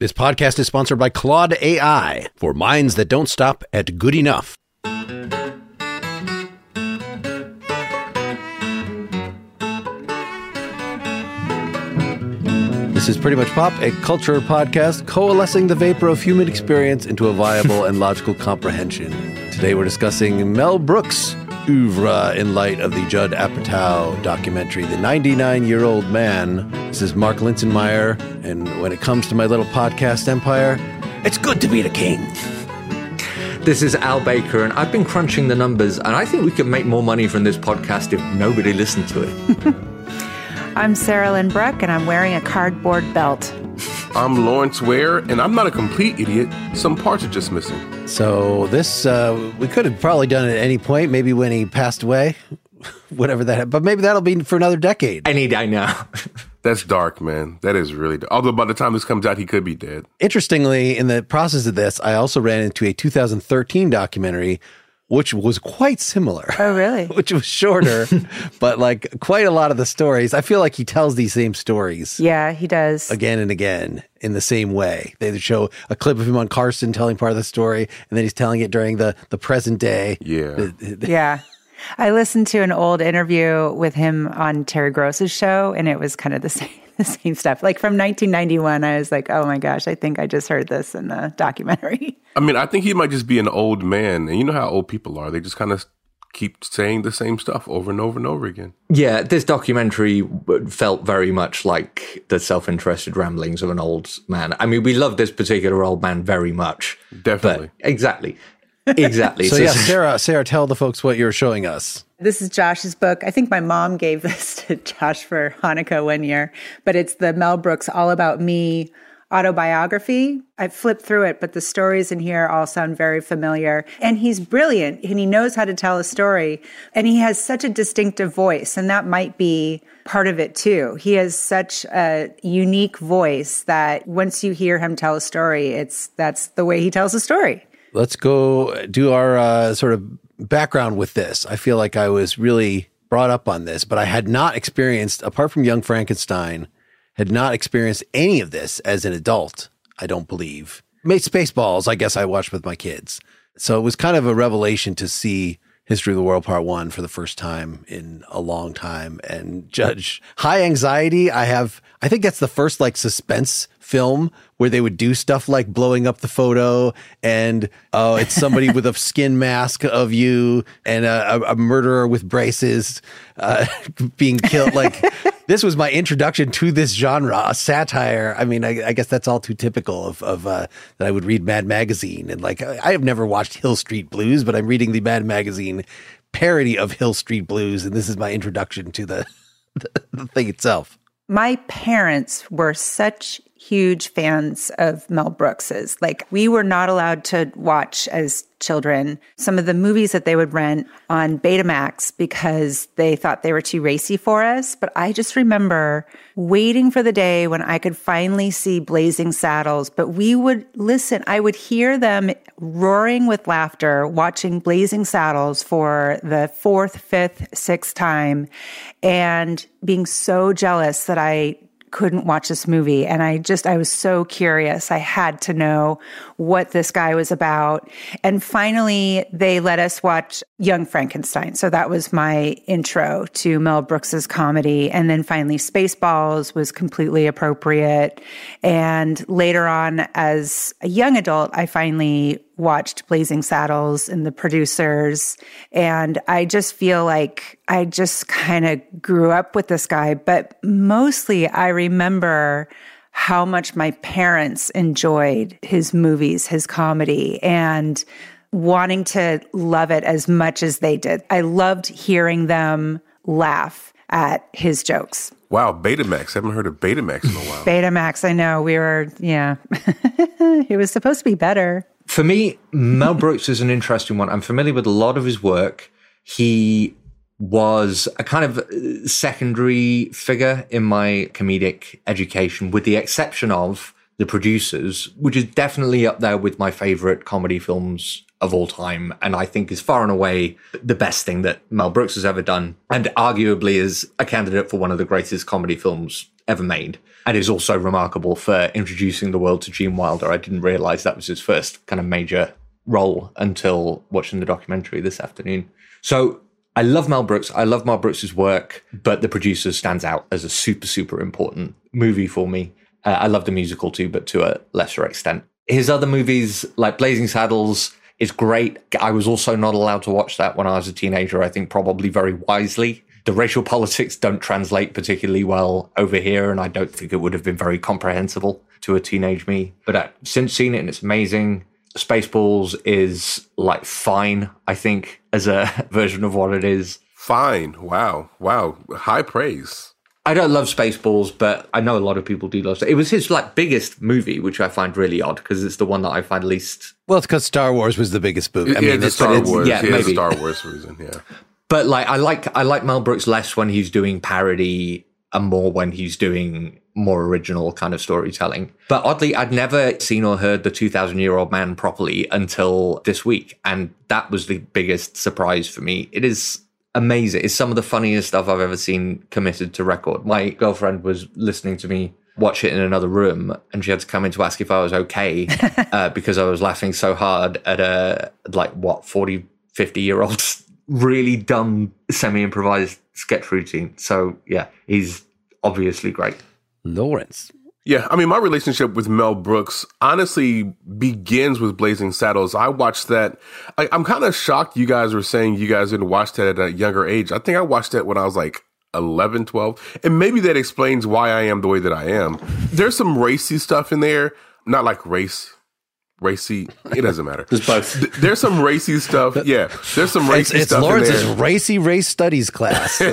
This podcast is sponsored by Claude AI for minds that don't stop at good enough. This is Pretty Much Pop, a culture podcast coalescing the vapor of human experience into a viable and logical comprehension. Today we're discussing Mel Brooks' oeuvre in light of the Judd Apatow documentary, The 99-Year-Old Man. This is Mark Linsenmeyer, and when it comes to my little podcast empire, it's good to be the king. This is Al Baker, and I've been crunching the numbers, and I think we could make more money from this podcast if nobody listened to it. I'm Sarah Lynn Bruck, and I'm wearing a cardboard belt. I'm Lawrence Ware, and I'm not a complete idiot. Some parts are just missing. So this, we could have probably done it at any point, maybe when he passed away, whatever that, but maybe that'll be for another decade. Any day now. That's dark, man. That is really dark. Although by the time this comes out, he could be dead. Interestingly, in the process of this, I also ran into a 2013 documentary, which was quite similar. Oh, really? Which was shorter, but like quite a lot of the stories. I feel like he tells these same stories. Yeah, he does. Again and again in the same way. They show a clip of him on Carson telling part of the story, and then he's telling it during the present day. Yeah. Yeah. I listened to an old interview with him on Terry Gross's show, and it was kind of the same stuff. Like from 1991, I was like, oh my gosh, I think I just heard this in the documentary. I mean, I think he might just be an old man. And you know how old people are. They just kind of keep saying the same stuff over and over and over again. Yeah, this documentary felt very much like the self-interested ramblings of an old man. I mean, we love this particular old man very much. Definitely. Exactly. So yeah, Sarah, tell the folks what you're showing us. This is Josh's book. I think my mom gave this to Josh for Hanukkah one year, but it's the Mel Brooks All About Me autobiography. I flipped through it, but the stories in here all sound very familiar. And he's brilliant, and he knows how to tell a story, and he has such a distinctive voice, and that might be part of it too. He has such a unique voice that once you hear him tell a story, that's the way he tells a story. Let's go do our sort of background with this. I feel like I was really brought up on this, but I had not experienced, apart from Young Frankenstein, had not experienced any of this as an adult, I don't believe. Spaceballs, I guess I watched with my kids. So it was kind of a revelation to see History of the World Part 1 for the first time in a long time and judge High Anxiety. I think that's the first like suspense film where they would do stuff like blowing up the photo and it's somebody with a skin mask of you and a murderer with braces being killed. Like this was my introduction to this genre, a satire. I mean, I guess that's all too typical of that I would read Mad Magazine and like I have never watched Hill Street Blues, but I'm reading the Mad Magazine parody of Hill Street Blues, and this is my introduction to the thing itself. My parents were such huge fans of Mel Brooks's. Like, we were not allowed to watch as children some of the movies that they would rent on Betamax because they thought they were too racy for us. But I just remember waiting for the day when I could finally see Blazing Saddles. But we would listen. I would hear them roaring with laughter watching Blazing Saddles for the 4th, 5th, 6th time and being so jealous that I couldn't watch this movie. And I was so curious. I had to know what this guy was about. And finally, they let us watch Young Frankenstein. So that was my intro to Mel Brooks's comedy. And then finally, Spaceballs was completely appropriate. And later on, as a young adult, I finally watched Blazing Saddles and The Producers. And I just feel like I just kind of grew up with this guy. But mostly I remember how much my parents enjoyed his movies, his comedy, and wanting to love it as much as they did. I loved hearing them laugh at his jokes. Wow, Betamax. I haven't heard of Betamax in a while. Betamax, I know. Yeah. It was supposed to be better. For me, Mel Brooks is an interesting one. I'm familiar with a lot of his work. He was a kind of secondary figure in my comedic education, with the exception of The Producers, which is definitely up there with my favorite comedy films of all time, and I think is far and away the best thing that Mel Brooks has ever done, and arguably is a candidate for one of the greatest comedy films ever made. And is also remarkable for introducing the world to Gene Wilder. I didn't realize that was his first kind of major role until watching the documentary this afternoon. So I love Mel Brooks. I love Mel Brooks' work, but The Producers stands out as a super, super important movie for me. I love the musical too, but to a lesser extent. His other movies, like Blazing Saddles, is great. I was also not allowed to watch that when I was a teenager, I think probably very wisely. The racial politics don't translate particularly well over here, and I don't think it would have been very comprehensible to a teenage me. But I've since seen it, and it's amazing. Spaceballs is like fine, I think, as a version of what it is. Fine. Wow. High praise. I don't love Spaceballs, but I know a lot of people do love it. It was his like biggest movie, which I find really odd because it's the one that I find least. Well, it's because Star Wars was the biggest movie. It's Star Wars. Yeah, maybe. maybe. Star Wars reason, yeah. But like I like Mel Brooks less when he's doing parody and more when he's doing more original kind of storytelling. But oddly, I'd never seen or heard The 2,000-Year-Old Man properly until this week. And that was the biggest surprise for me. It is amazing. It's some of the funniest stuff I've ever seen committed to record. My girlfriend was listening to me watch it in another room, and she had to come in to ask if I was okay because I was laughing so hard at a 40, 50-year-old really dumb semi-improvised sketch routine. So yeah, he's obviously great. Lawrence. Yeah, I mean, my relationship with Mel Brooks honestly begins with Blazing Saddles. I watched that. I'm kind of shocked you guys were saying you guys didn't watch that at a younger age. I think I watched that when I was like 11, 12. And maybe that explains why I am the way that I am. There's some racy stuff in there. Not like racy. It doesn't matter. There's both. There's some racy stuff. Yeah, there's some racy it's stuff Lawrence's in there. racy race studies class.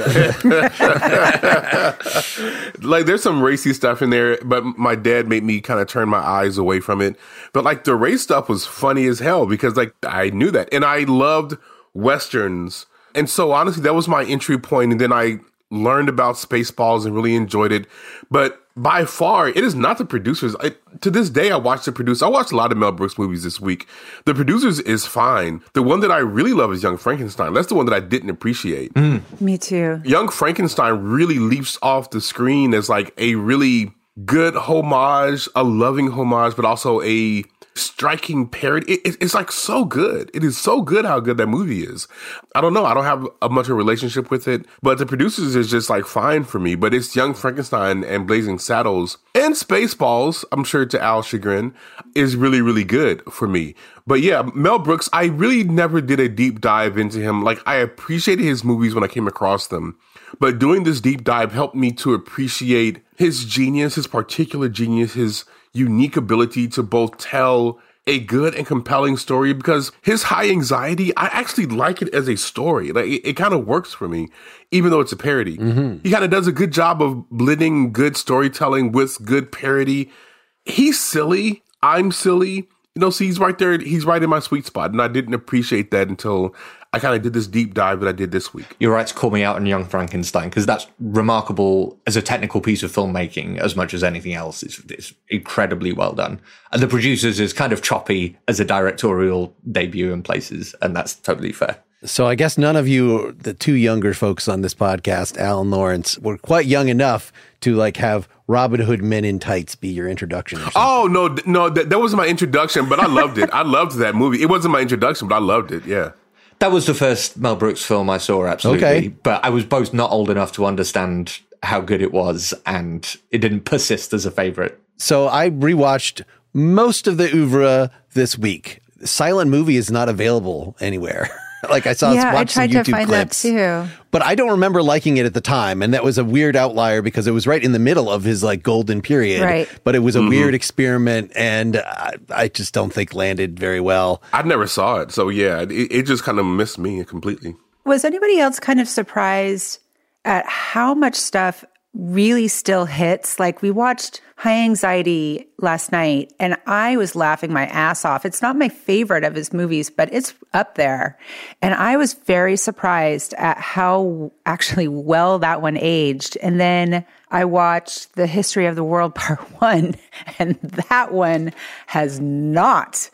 Like there's some racy stuff in there, but my dad made me kind of turn my eyes away from it. But like the race stuff was funny as hell because like I knew that, and I loved Westerns, and so honestly that was my entry point. And then I learned about Spaceballs and really enjoyed it. But by far, it is not The Producers. To this day, I watched The Producers. I watched a lot of Mel Brooks movies this week. The Producers is fine. The one that I really love is Young Frankenstein. That's the one that I didn't appreciate. Me too. Young Frankenstein really leaps off the screen as like a really good homage, a loving homage, but also a striking parody. It's like so good. It is so good how good that movie is. I don't know. I don't have much of a relationship with it, but The Producers is just like fine for me. But it's Young Frankenstein and Blazing Saddles and Spaceballs, I'm sure to Al's chagrin, is really, really good for me. But yeah, Mel Brooks, I really never did a deep dive into him. Like I appreciated his movies when I came across them, but doing this deep dive helped me to appreciate his genius, his particular genius, his unique ability to both tell a good and compelling story, because his high anxiety, I actually like it as a story. Like it kind of works for me, even though it's a parody. Mm-hmm. He kind of does a good job of blending good storytelling with good parody. He's silly. I'm silly. So he's right there. He's right in my sweet spot. And I didn't appreciate that until I kind of did this deep dive that I did this week. You're right to call me out on Young Frankenstein, because that's remarkable as a technical piece of filmmaking as much as anything else. It's incredibly well done. And The Producers is kind of choppy as a directorial debut in places, and that's totally fair. So I guess none of you, the two younger folks on this podcast, Al and Lawrence, were quite young enough to like have Robin Hood Men in Tights be your introduction. Or oh, no, that wasn't my introduction, but I loved it. I loved that movie. It wasn't my introduction, but I loved it. Yeah. That was the first Mel Brooks film I saw, absolutely. Okay. But I was both not old enough to understand how good it was, and it didn't persist as a favorite. So I rewatched most of the oeuvre this week. Silent Movie is not available anywhere. Like I saw, I tried to find clips, that too. But I don't remember liking it at the time, and that was a weird outlier because it was right in the middle of his like golden period. Right. But it was a weird experiment, and I just don't think landed very well. I never saw it, so yeah, it just kind of missed me completely. Was anybody else kind of surprised at how much stuff really still hits? Like we watched High Anxiety last night, and I was laughing my ass off. It's not my favorite of his movies, but it's up there. And I was very surprised at how actually well that one aged. And then I watched The History of the World Part 1, and that one has not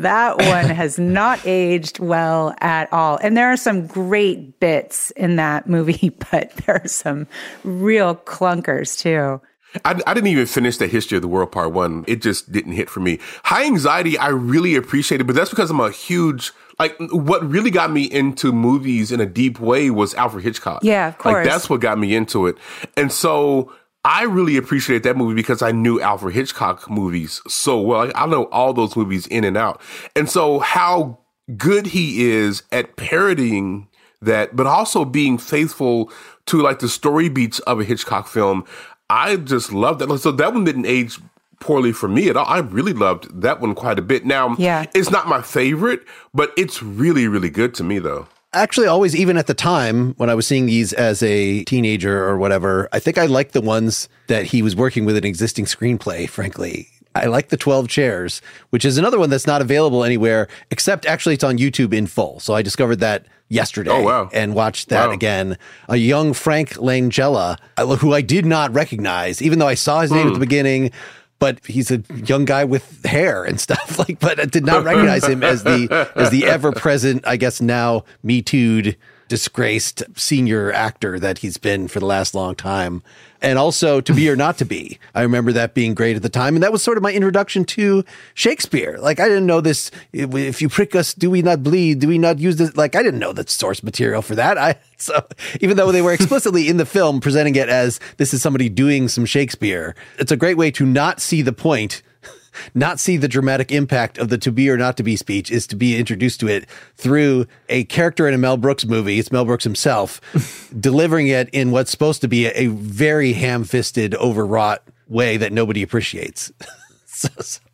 aged well at all. And there are some great bits in that movie, but there are some real clunkers too. I didn't even finish the History of the World Part 1. It just didn't hit for me. High Anxiety, I really appreciated, but that's because I'm a huge, like, what really got me into movies in a deep way was Alfred Hitchcock. Yeah, of course. Like, that's what got me into it. And so I really appreciated that movie because I knew Alfred Hitchcock movies so well. I know all those movies in and out. And so how good he is at parodying that, but also being faithful to, like, the story beats of a Hitchcock film, I just loved that. So that one didn't age poorly for me at all. I really loved that one quite a bit. Now, it's not my favorite, but it's really, really good to me, though. Actually, always, even at the time when I was seeing these as a teenager or whatever, I think I liked the ones that he was working with an existing screenplay, frankly. I like the 12 Chairs, which is another one that's not available anywhere, except actually it's on YouTube in full. So I discovered that yesterday and watched that again. A young Frank Langella, who I did not recognize, even though I saw his name at the beginning, but he's a young guy with hair and stuff, like, but I did not recognize him as the ever present, I guess now Me Too'd, disgraced senior actor that he's been for the last long time. And also To Be or Not to Be. I remember that being great at the time. And that was sort of my introduction to Shakespeare. Like, I didn't know this. If you prick us, do we not bleed? Do we not use this? Like, I didn't know the source material for that. So even though they were explicitly in the film presenting it as this is somebody doing some Shakespeare, it's a great way to not see the point, not see the dramatic impact of the To Be or Not to Be speech, is to be introduced to it through a character in a Mel Brooks movie. It's Mel Brooks himself delivering it in what's supposed to be a very ham-fisted, overwrought way that nobody appreciates. So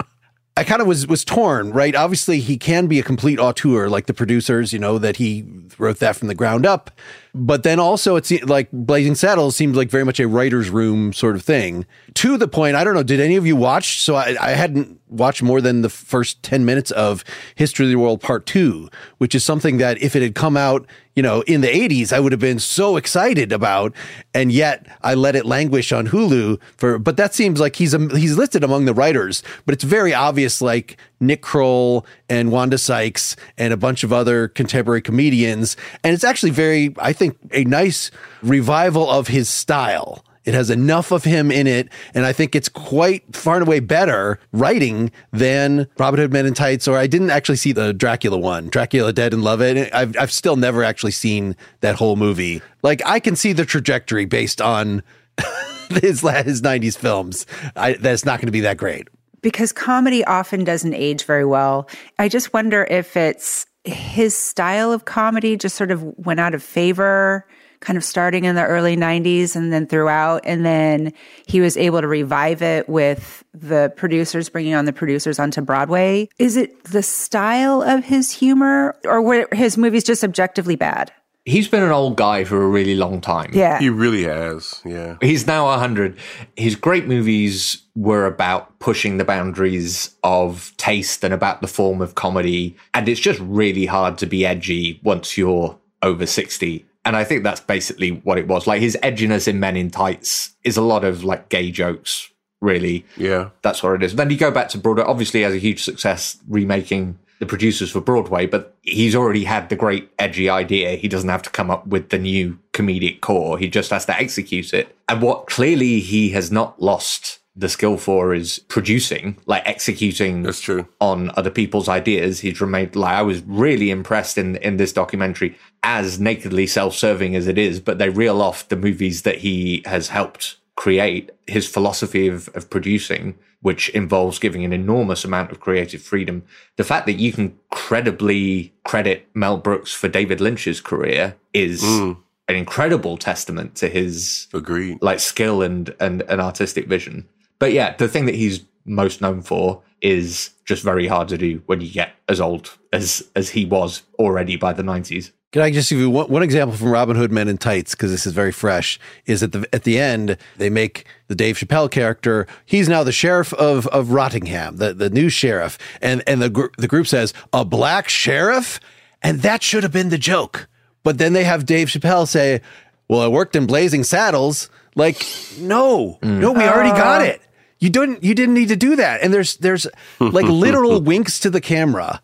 I kind of was torn, right? Obviously, he can be a complete auteur, like the producers, that he wrote that from the ground up. But then also, it's like Blazing Saddles seemed like very much a writer's room sort of thing. To the point, I don't know, did any of you watch? So I hadn't watched more than the first 10 minutes of History of the World Part 2, which is something that if it had come out, in the 80s, I would have been so excited about. And yet I let it languish on Hulu but that seems like he's listed among the writers, but it's very obvious, like Nick Kroll and Wanda Sykes and a bunch of other contemporary comedians. And it's actually very, I think, a nice revival of his style. It has enough of him in it, and I think it's quite far and away better writing than Robin Hood Men in Tights, or I didn't actually see the Dracula one, Dracula Dead and Love It. I've still never actually seen that whole movie. Like, I can see the trajectory based on his 90s films. That's not going to be that great. Because comedy often doesn't age very well. I just wonder if it's his style of comedy just sort of went out of favor, kind of starting in the early 90s and then throughout. And then he was able to revive it with the producers, bringing on the producers onto Broadway. Is it the style of his humor, or were his movies just objectively bad? He's been an old guy for a really long time. Yeah. He really has. Yeah. He's now 100. His great movies were about pushing the boundaries of taste and about the form of comedy. And it's just really hard to be edgy once you're over 60. And I think that's basically what it was. Like, his edginess in Men in Tights is a lot of, like, gay jokes, really. Yeah. That's what it is. Then you go back to Broadway. Obviously, he has a huge success remaking The Producers for Broadway, but he's already had the great edgy idea. He doesn't have to come up with the new comedic core. He just has to execute it. And what clearly he has not lost the skill for is producing, like executing. That's true. On other people's ideas. He's remained, like, I was really impressed in this documentary, as nakedly self-serving as it is, but they reel off the movies that he has helped create, his philosophy of producing, which involves giving an enormous amount of creative freedom. The fact that you can credibly credit Mel Brooks for David Lynch's career is an incredible testament to his like skill and artistic vision. But yeah, the thing that he's most known for is just very hard to do when you get as old as he was already by the 90s. Can I just give you one example from Robin Hood Men in Tights, because this is very fresh, is at the end, they make the Dave Chappelle character, he's now the sheriff of Rottingham, the new sheriff. And the group says, a black sheriff? And that should have been the joke. But then they have Dave Chappelle say, well, I worked in Blazing Saddles. Like, no, we already got it. You didn't need to do that. And there's like literal winks to the camera,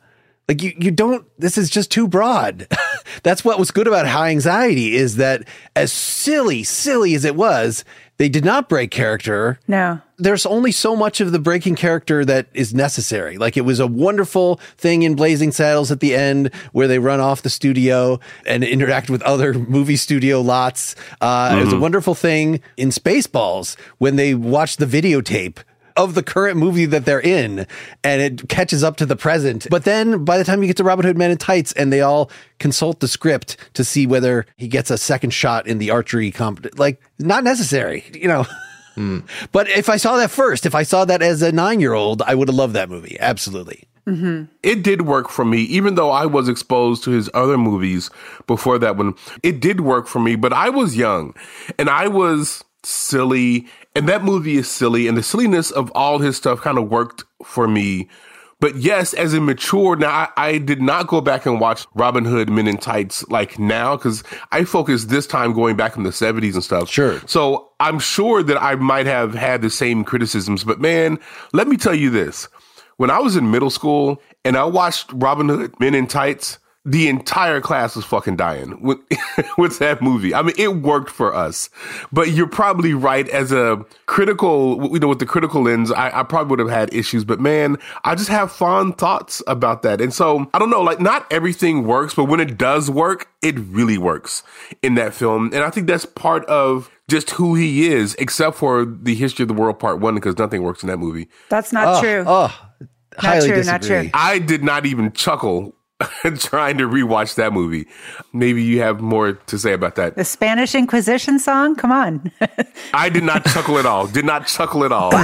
Like you don't, this is just too broad. That's what was good about High Anxiety, is that as silly as it was, they did not break character. No. There's only so much of the breaking character that is necessary. Like, it was a wonderful thing in Blazing Saddles at the end where they run off the studio and interact with other movie studio lots. It was a wonderful thing in Spaceballs when they watch the videotape of the current movie that they're in, and it catches up to the present. But then by the time you get to Robin Hood Men in Tights and they all consult the script to see whether he gets a second shot in the archery like, not necessary, you know. But if I saw that first, if I saw that as a 9-year-old, I would have loved that movie. Absolutely. It did work for me, even though I was exposed to his other movies before that one. It did work for me, but I was young and I was silly, and that movie is silly, and the silliness of all his stuff kind of worked for me. But yes, as it matured, now I did not go back and watch Robin Hood Men in Tights like now, because I focused this time going back in the 70s and stuff. Sure. So I'm sure that I might have had the same criticisms, but man, let me tell you this. When I was in middle school and I watched Robin Hood Men in Tights, the entire class was fucking dying with that movie. I mean, it worked for us. But you're probably right. As a critical, you know, with the critical lens, I probably would have had issues. But man, I just have fond thoughts about that. And so, I don't know, like, not everything works, but when it does work, it really works in that film. And I think that's part of just who he is, except for the History of the World Part 1, because nothing works in that movie. That's not true. Highly disagree. Not true. I did not even chuckle trying to rewatch that movie. Maybe you have more to say about that. The Spanish Inquisition song? Come on. I did not chuckle at all. Did not chuckle at all.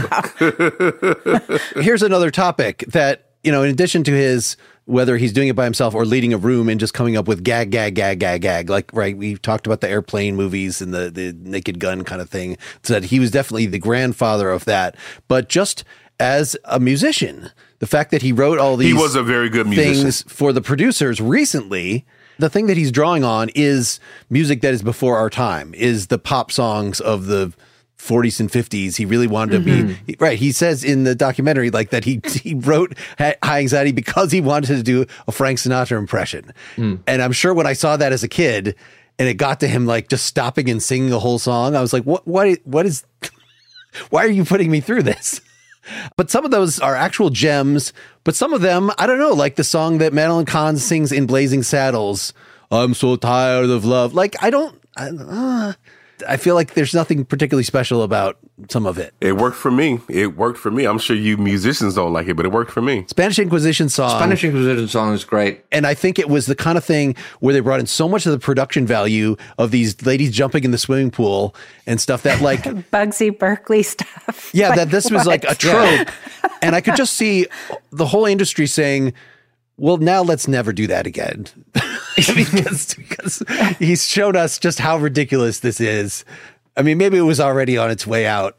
Here's another topic that, you know, in addition to his, whether he's doing it by himself or leading a room and just coming up with gag, like, right, we talked about the airplane movies and the Naked Gun kind of thing, so that he was definitely the grandfather of that. But just as a musician, the fact that he wrote all these, he was a very good musician, things for the producers recently, the thing that he's drawing on is music that is before our time, is the pop songs of the 40s and 50s. He really wanted to be right. He says in the documentary, like, that he wrote High Anxiety because he wanted to do a Frank Sinatra impression. And I'm sure when I saw that as a kid and it got to him, like, just stopping and singing the whole song, I was like, what is, why are you putting me through this? But some of those are actual gems, but some of them, I don't know, like the song that Madeline Kahn sings in Blazing Saddles, I'm so tired of love. Like, I feel like there's nothing particularly special about some of it. It worked for me. I'm sure you musicians don't like it, but it worked for me. Spanish Inquisition song is great. And I think it was the kind of thing where they brought in so much of the production value of these ladies jumping in the swimming pool and stuff that, like, Bugsy Berkeley stuff. Yeah, like, that this was like a trope. And I could just see the whole industry saying, well, now let's never do that again. because he's shown us just how ridiculous this is. I mean, maybe it was already on its way out.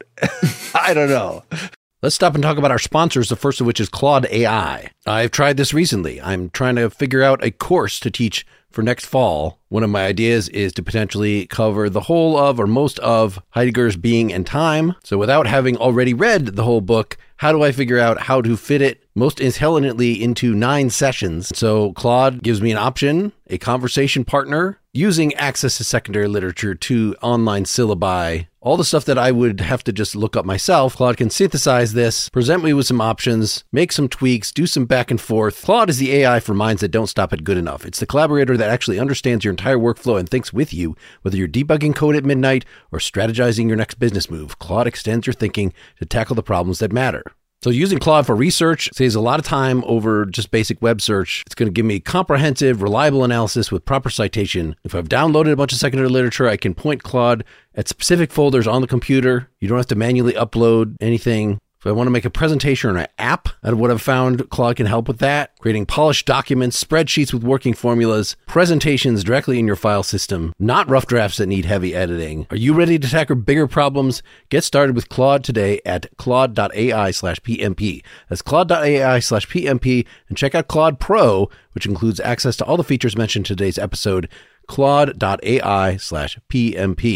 I don't know. Let's stop and talk about our sponsors, the first of which is Claude AI. I've tried this recently. I'm trying to figure out a course to teach for next fall. One of my ideas is to potentially cover the whole of or most of Heidegger's Being and Time. So without having already read the whole book, how do I figure out how to fit it most intelligently into 9 sessions? So Claude gives me an option, a conversation partner, using access to secondary literature to online syllabi, all the stuff that I would have to just look up myself. Claude can synthesize this, present me with some options, make some tweaks, do some back and forth. Claude is the AI for minds that don't stop at good enough. It's the collaborator that actually understands your entire workflow and thinks with you, whether you're debugging code at midnight or strategizing your next business move. Claude extends your thinking to tackle the problems that matter. So using Claude for research saves a lot of time over just basic web search. It's going to give me comprehensive, reliable analysis with proper citation. If I've downloaded a bunch of secondary literature, I can point Claude at specific folders on the computer. You don't have to manually upload anything. If I want to make a presentation or an app out of what I've found, Claude can help with that. Creating polished documents, spreadsheets with working formulas, presentations directly in your file system, not rough drafts that need heavy editing. Are you ready to tackle bigger problems? Get started with Claude today at claude.ai/PMP. That's claude.ai/PMP, and check out Claude Pro, which includes access to all the features mentioned in today's episode, claude.ai/PMP.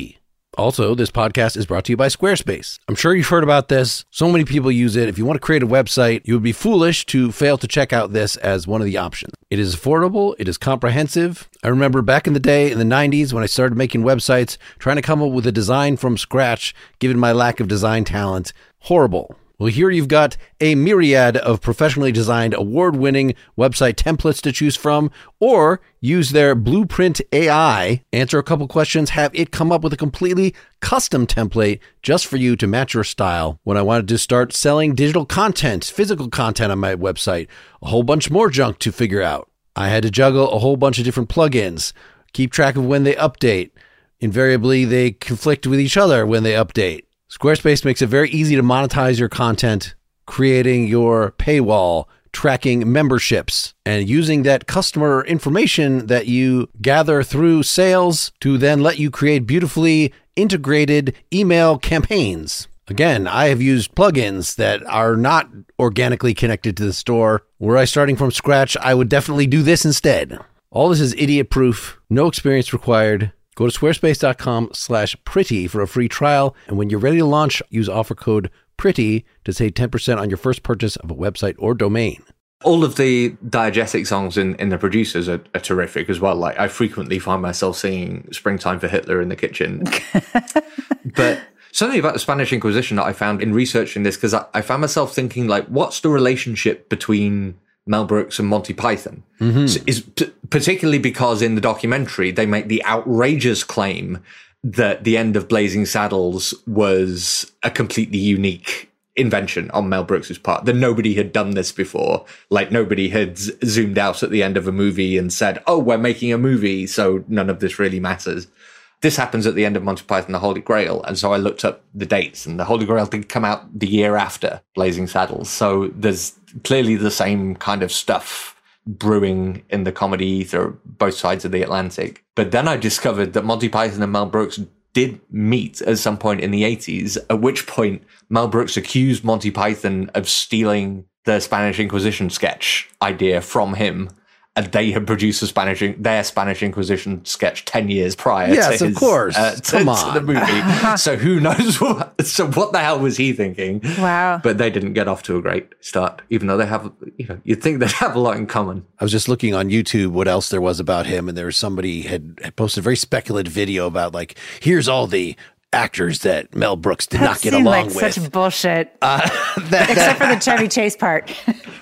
Also, this podcast is brought to you by Squarespace. I'm sure you've heard about this. So many people use it. If you want to create a website, you would be foolish to fail to check out this as one of the options. It is affordable. It is comprehensive. I remember back in the day in the 90s when I started making websites, trying to come up with a design from scratch, given my lack of design talent. Horrible. Well, here you've got a myriad of professionally designed, award-winning website templates to choose from, or use their Blueprint AI, answer a couple questions, have it come up with a completely custom template just for you to match your style. When I wanted to start selling digital content, physical content on my website, a whole bunch more junk to figure out. I had to juggle a whole bunch of different plugins, keep track of when they update. Invariably, they conflict with each other when they update. Squarespace makes it very easy to monetize your content, creating your paywall, tracking memberships, and using that customer information that you gather through sales to then let you create beautifully integrated email campaigns. Again, I have used plugins that are not organically connected to the store. Were I starting from scratch, I would definitely do this instead. All this is idiot-proof, no experience required. Go to squarespace.com/pretty for a free trial. And when you're ready to launch, use offer code PRETTY to save 10% on your first purchase of a website or domain. All of the diegetic songs in the producers are terrific as well. Like, I frequently find myself singing Springtime for Hitler in the kitchen. But something about the Spanish Inquisition that I found in researching this, because I found myself thinking, like, what's the relationship between Mel Brooks and Monty Python? So particularly because in the documentary, they make the outrageous claim that the end of Blazing Saddles was a completely unique invention on Mel Brooks's part, that nobody had done this before. Like, nobody had zoomed out at the end of a movie and said, oh, we're making a movie, so none of this really matters. This happens at the end of Monty Python, The Holy Grail. And so I looked up the dates, and The Holy Grail did come out the year after Blazing Saddles. So there's clearly the same kind of stuff brewing in the comedy ether, both sides of the Atlantic. But then I discovered that Monty Python and Mel Brooks did meet at some point in the 80s, at which point Mel Brooks accused Monty Python of stealing the Spanish Inquisition sketch idea from him. And they had produced their Spanish Inquisition sketch 10 years prior yes, to of course. To the movie. So who knows what the hell was he thinking? Wow. But they didn't get off to a great start, even though they have, you'd think they'd have a lot in common. I was just looking on YouTube what else there was about him, and there was somebody had posted a very speculative video about, like, here's all the actors that Mel Brooks did not get along like with. Such bullshit. Except for the Chevy Chase part.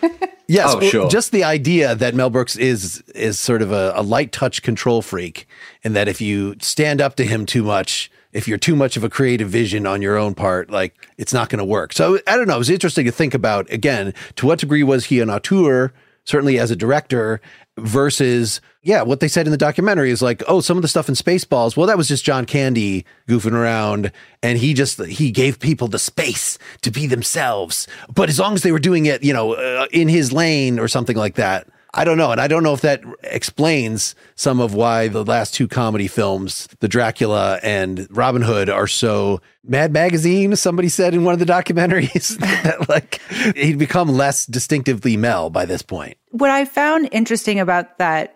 Yes, oh, sure. Just the idea that Mel Brooks is sort of a light touch control freak, and that if you stand up to him too much, if you're too much of a creative vision on your own part, like, it's not going to work. So I don't know. It was interesting to think about, again, to what degree was he an auteur, certainly as a director, versus, what they said in the documentary is like, oh, some of the stuff in Spaceballs, well, that was just John Candy goofing around, and he gave people the space to be themselves. But as long as they were doing it, in his lane or something like that, I don't know. And I don't know if that explains some of why the last two comedy films, The Dracula and Robin Hood, are so Mad Magazine, somebody said in one of the documentaries, that, like, he'd become less distinctively Mel by this point. What I found interesting about that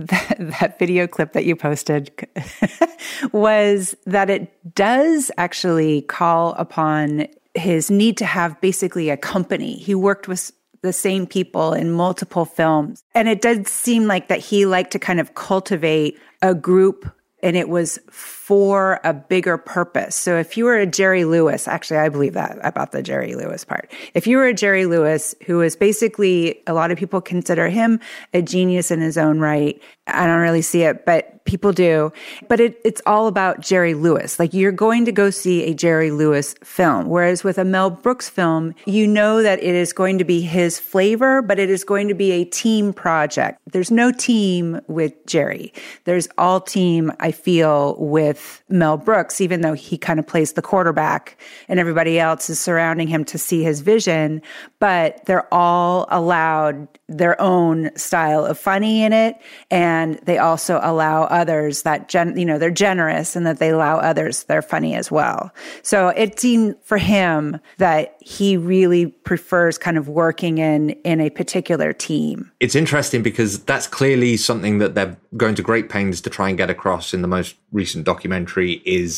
video clip that you posted was that it does actually call upon his need to have basically a company. He worked with the same people in multiple films. And it did seem like that he liked to kind of cultivate a group, and it was for a bigger purpose. So if you were a Jerry Lewis, actually, I believe that about the Jerry Lewis part. If you were a Jerry Lewis, who is basically, a lot of people consider him a genius in his own right. I don't really see it, but people do. But it's all about Jerry Lewis. Like, you're going to go see a Jerry Lewis film. Whereas with a Mel Brooks film, you know that it is going to be his flavor, but it is going to be a team project. There's no team with Jerry. There's all team, I feel, with Mel Brooks, even though he kind of plays the quarterback and everybody else is surrounding him to see his vision. But they're all allowed their own style of funny in it. And they also allow others that, they're generous, and that they allow others they're funny as well. So it seemed for him that he really prefers kind of working in a particular team. It's interesting because that's clearly something that they're going to great pains to try and get across in the most recent documentary, is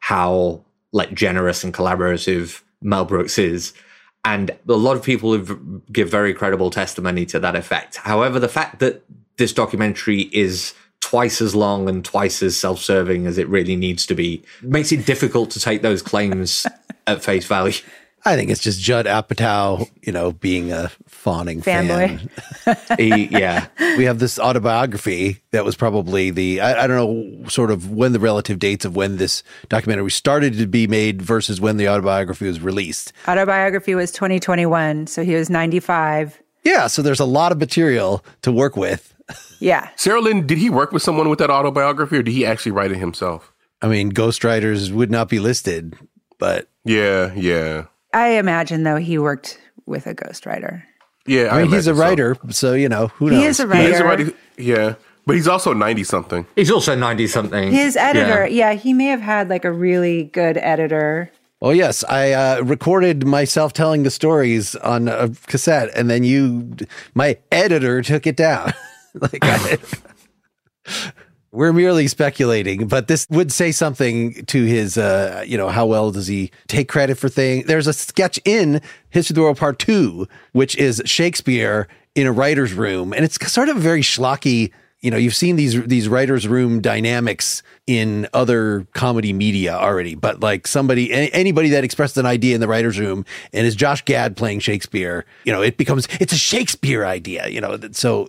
how like generous and collaborative Mel Brooks is. And a lot of people give very credible testimony to that effect. However, the fact that this documentary is twice as long and twice as self-serving as it really needs to be makes it difficult to take those claims at face value. I think it's just Judd Apatow, being a fawning fanboy. Yeah. We have this autobiography that was probably I don't know sort of when the relative dates of when this documentary started to be made versus when the autobiography was released. Autobiography was 2021, so he was 95. Yeah, so there's a lot of material to work with. Yeah. Sarah Lynn, did he work with someone with that autobiography, or did he actually write it himself? I mean, ghostwriters would not be listed, but... Yeah. I imagine, though, he worked with a ghostwriter. Yeah, I mean, he's a writer, so, who knows? He is a writer. He is a writer, yeah. But he's also 90-something. He's also 90-something. His editor, he may have had like a really good editor. Oh, yes. I recorded myself telling the stories on a cassette, and then my editor took it down. We're merely speculating, but this would say something to his, how well does he take credit for things? There's a sketch in History of the World Part 2, which is Shakespeare in a writer's room. And it's sort of very schlocky. You've seen these writer's room dynamics in other comedy media already, but like anybody that expressed an idea in the writer's room and is Josh Gad playing Shakespeare, it's a Shakespeare idea, so...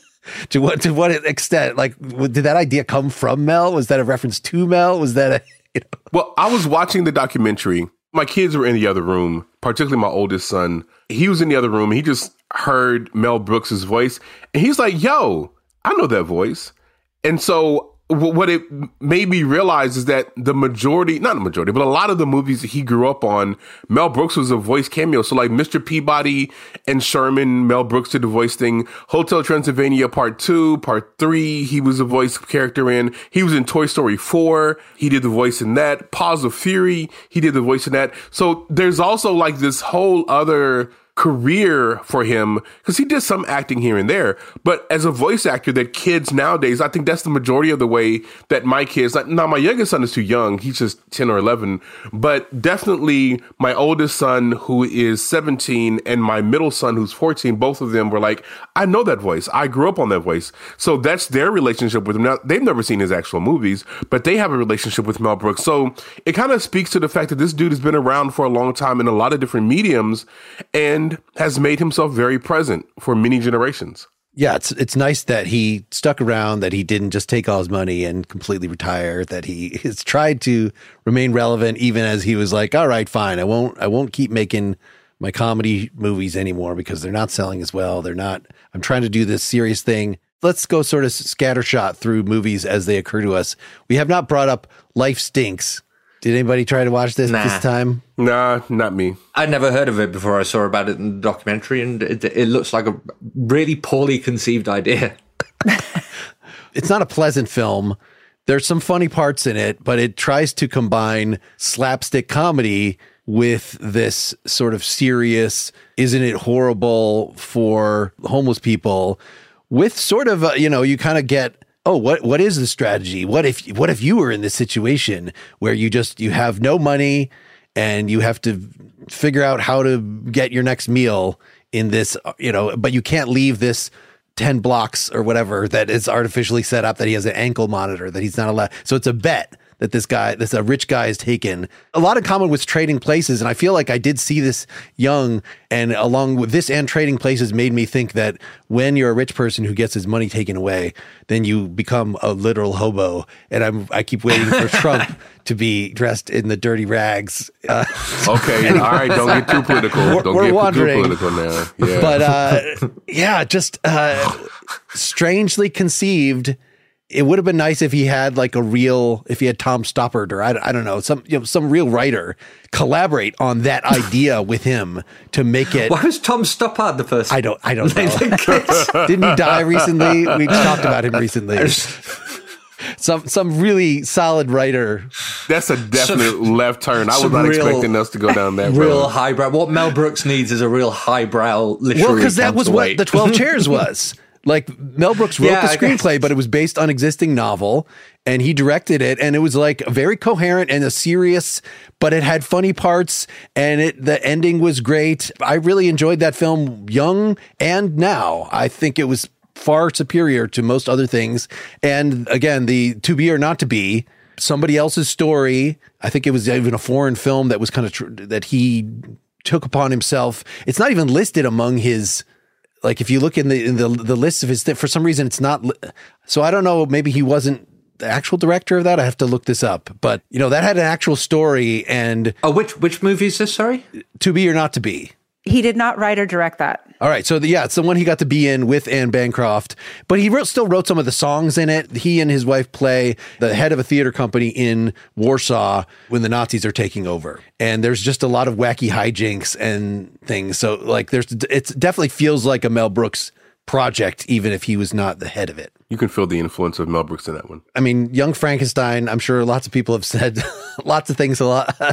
To what extent? Like, did that idea come from Mel? Was that a reference to Mel? Was that Well, I was watching the documentary. My kids were in the other room, particularly my oldest son. He was in the other room. And he just heard Mel Brooks's voice, and he's like, "Yo, I know that voice." And so what it made me realize is that not the majority, but a lot of the movies that he grew up on, Mel Brooks was a voice cameo. So like Mr. Peabody and Sherman, Mel Brooks did the voice thing. Hotel Transylvania Part 2, Part 3, he was a voice character in. He was in Toy Story 4. He did the voice in that. Paws of Fury, he did the voice in that. So there's also like this whole other career for him, because he did some acting here and there, but as a voice actor that kids nowadays, I think that's the majority of the way that my kids, now my youngest son is too young, he's just 10 or 11, but definitely my oldest son who is 17 and my middle son who's 14, both of them were like, I know that voice, I grew up on that voice. So that's their relationship with him. Now they've never seen his actual movies, but they have a relationship with Mel Brooks. So it kind of speaks to the fact that this dude has been around for a long time in a lot of different mediums and has made himself very present for many generations. Yeah, it's nice that he stuck around, that he didn't just take all his money and completely retire, that he has tried to remain relevant even as he was like, all right, fine, I won't keep making my comedy movies anymore because they're not selling as well. I'm trying to do this serious thing. Let's go sort of scattershot through movies as they occur to us. We have not brought up Life Stinks. Did anybody try to watch this this time? Nah, not me. I'd never heard of it before I saw about it in the documentary, and it looks like a really poorly conceived idea. It's not a pleasant film. There's some funny parts in it, but it tries to combine slapstick comedy with this sort of serious, isn't it horrible for homeless people, with sort of, you kind of get, oh, what is the strategy? What if you were in this situation where you have no money and you have to figure out how to get your next meal in this, but you can't leave this 10 blocks or whatever that is artificially set up, that he has an ankle monitor that he's not allowed. So it's a bet that a rich guy is taken. A lot in common with Trading Places. And I feel like I did see this young, and along with this and Trading Places made me think that when you're a rich person who gets his money taken away, then you become a literal hobo. And I keep waiting for Trump to be dressed in the dirty rags. Okay. All right. Don't get too political. Don't get too political now. Yeah. But just strangely conceived. It would have been nice if he had if he had Tom Stoppard or I don't know, some real writer collaborate on that idea with him to make it. Why was Tom Stoppard the first? I don't know. Didn't he die recently? We talked about him recently. Some really solid writer. That's a definite left turn. I was not expecting us to go down that road. Real highbrow. What Mel Brooks needs is a real highbrow literary. Well, because that was what the 12 Chairs was. Like Mel Brooks wrote the screenplay, but it was based on existing novel, and he directed it, and it was like very coherent and a serious, but it had funny parts, and the ending was great. I really enjoyed that film, young and now. I think it was far superior to most other things. And again, the To Be or Not to Be, somebody else's story. I think it was even a foreign film that was kind of that he took upon himself. It's not even listed among his. Like if you look in the list of his, for some reason it's not. So I don't know. Maybe he wasn't the actual director of that. I have to look this up. But that had an actual story. And which movie is this? Sorry, To Be or Not to Be. He did not write or direct that. All right. So it's the one he got to be in with Anne Bancroft, but he still wrote some of the songs in it. He and his wife play the head of a theater company in Warsaw when the Nazis are taking over. And there's just a lot of wacky hijinks and things. So like it definitely feels like a Mel Brooks project, even if he was not the head of it. You can feel the influence of Mel Brooks in that one. I mean, Young Frankenstein, I'm sure lots of people have said lots of things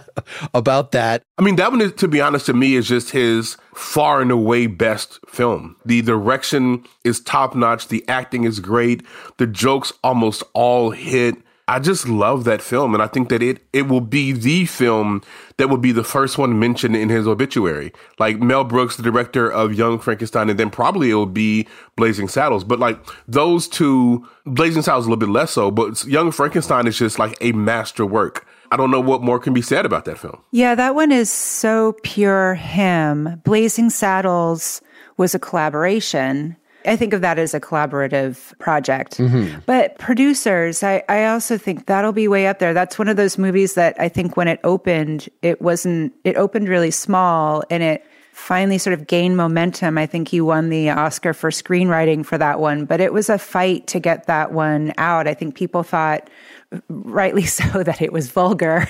about that. I mean, that one, is, to be honest, to me, is just his far and away best film. The direction is top notch. The acting is great. The jokes almost all hit. I just love that film. And I think that it will be the film that will be the first one mentioned in his obituary. Like Mel Brooks, the director of Young Frankenstein, and then probably it will be Blazing Saddles. But like those two, Blazing Saddles a little bit less so, but Young Frankenstein is just like a masterwork. I don't know what more can be said about that film. Yeah, that one is so pure him. Blazing Saddles was a collaboration. I think of that as a collaborative project. Mm-hmm. But producers, I also think that'll be way up there. That's one of those movies that I think when it opened, it opened really small and it finally sort of gained momentum. I think he won the Oscar for screenwriting for that one, but it was a fight to get that one out. I think people thought, rightly so, that it was vulgar,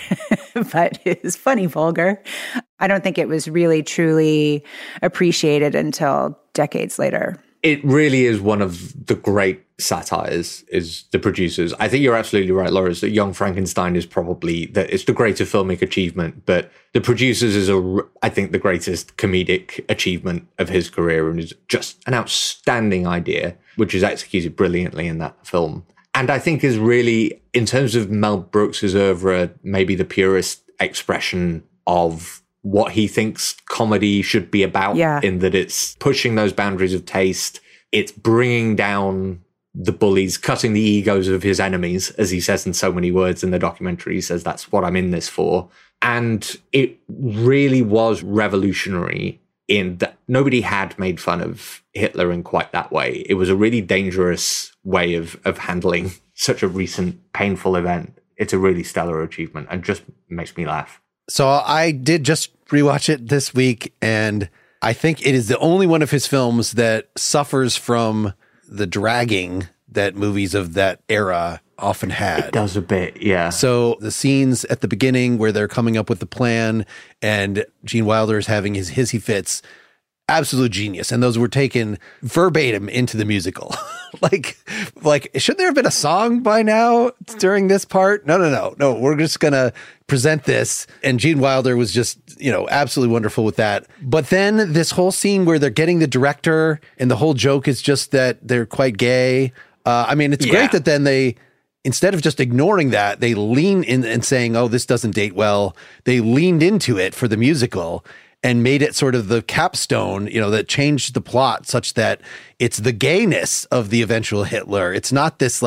but it was funny vulgar. I don't think it was really truly appreciated until decades later. It really is one of the great satires, is The Producers. I think you're absolutely right, Laura, that Young Frankenstein is probably it's the greater filmic achievement, but The Producers is I think the greatest comedic achievement of his career, and is just an outstanding idea, which is executed brilliantly in that film. And I think is really, in terms of Mel Brooks' oeuvre, maybe the purest expression of what he thinks comedy should be about, in that it's pushing those boundaries of taste. It's bringing down the bullies, cutting the egos of his enemies, as he says in so many words in the documentary. He says, that's what I'm in this for. And it really was revolutionary in that nobody had made fun of Hitler in quite that way. It was a really dangerous way of handling such a recent, painful event. It's a really stellar achievement and just makes me laugh. So I did just rewatch it this week, and I think it is the only one of his films that suffers from the dragging that movies of that era often had. It does a bit, yeah. So the scenes at the beginning where they're coming up with the plan and Gene Wilder is having his hissy fits, absolute genius. And those were taken verbatim into the musical. like, should there have been a song by now during this part? No. We're just going to present this. And Gene Wilder was just, absolutely wonderful with that. But then this whole scene where they're getting the director and the whole joke is just that they're quite gay. It's great that then they, instead of just ignoring that, they lean in and saying, oh, this doesn't date well. They leaned into it for the musical and made it sort of the capstone, that changed the plot such that it's the gayness of the eventual Hitler. It's not this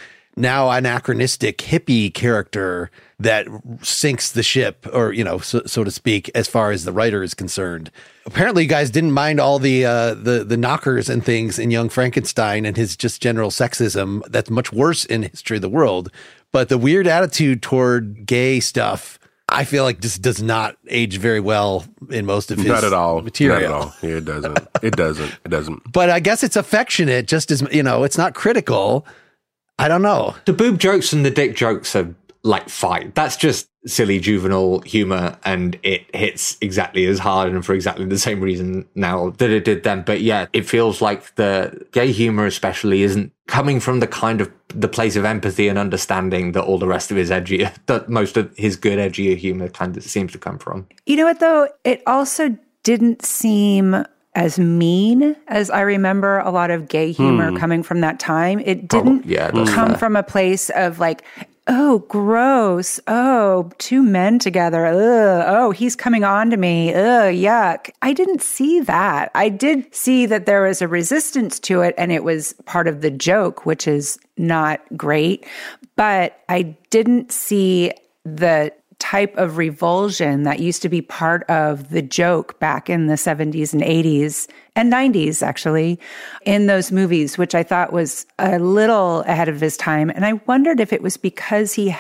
now anachronistic hippie character that sinks the ship, or, so to speak, as far as the writer is concerned. Apparently you guys didn't mind all the knockers and things in Young Frankenstein and his just general sexism. That's much worse in History of the World. But the weird attitude toward gay stuff, I feel like this does not age very well in most of his Not at all. material. Not at all. Yeah, it doesn't. It doesn't. But I guess it's affectionate, just as, it's not critical. I don't know. The boob jokes and the dick jokes are fine. That's just silly juvenile humor, and it hits exactly as hard and for exactly the same reason now that it did then. But yeah, it feels like the gay humor especially isn't coming from the place of empathy and understanding that all the rest of his that most of his good edgier humor kind of seems to come from. You know what though? It also didn't seem as mean as I remember a lot of gay humor coming from that time. It didn't come from a place of like, oh, gross. Oh, two men together. Ugh. Oh, he's coming on to me. Ugh, yuck. I didn't see that. I did see that there was a resistance to it, and it was part of the joke, which is not great. But I didn't see the type of revulsion that used to be part of the joke back in the 70s and 80s and 90s, actually, in those movies, which I thought was a little ahead of his time. And I wondered if it was because he